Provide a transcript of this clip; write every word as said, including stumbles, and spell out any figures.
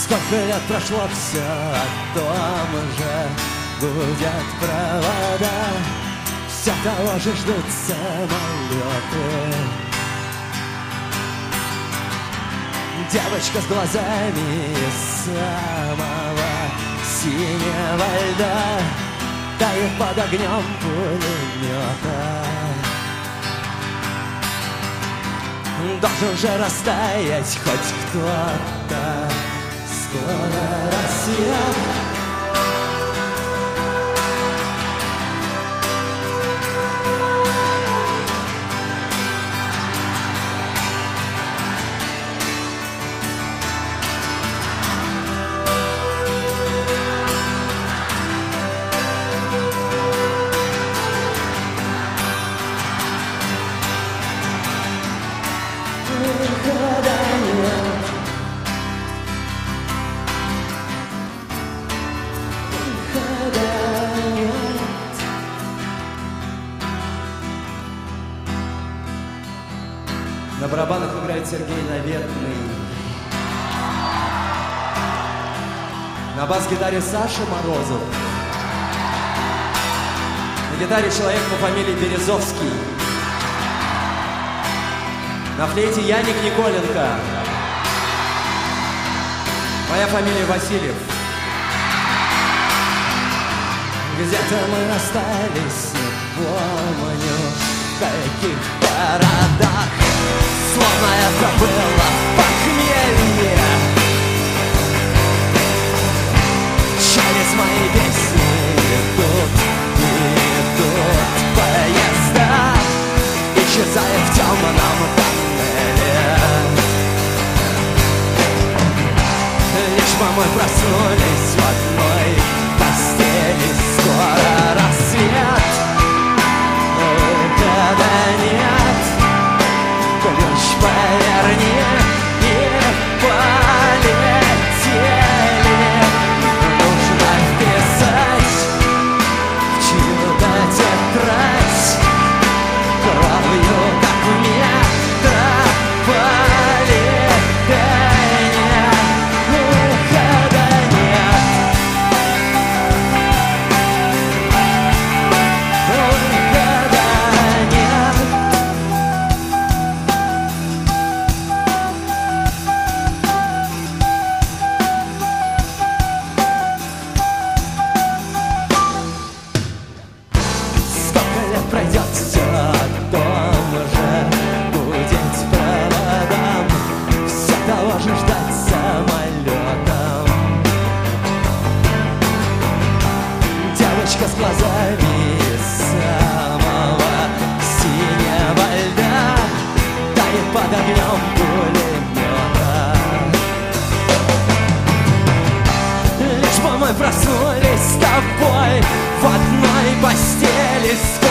Сколько лет прошло, все о том же. Гудят провода, все того же ждут самолеты. Девочка с глазами самого синего льда тает под огнем пулемета. Должен же растаять хоть кто-то. Скоро рассвет. На барабанах играет Сергей Наветный. На бас-гитаре Саша Морозов. На гитаре человек по фамилии Березовский. На флейте Яник Николенко. Моя фамилия Васильев. Где-то мы расстались, не помню, в каких городах. Словно это было похмелье. Через мои песни идут, идут поезда, исчезая в темном тоннеле. Лишь бы мы проснулись в одной постели. Скоро рассвет, выхода нет. Ключ поверни и полетели. Нужно вписать в чью-то тетрадь кровью, как в метрополитене. Выхода нет. Выхода нет. Сколько лет пройдет, все о том же. Гудеть проводам, все того же ждать самолетом. Девочка с глазами самого синего льда тает под огнем пулемета. Лишь бы мы проснулись с тобой в одной постели.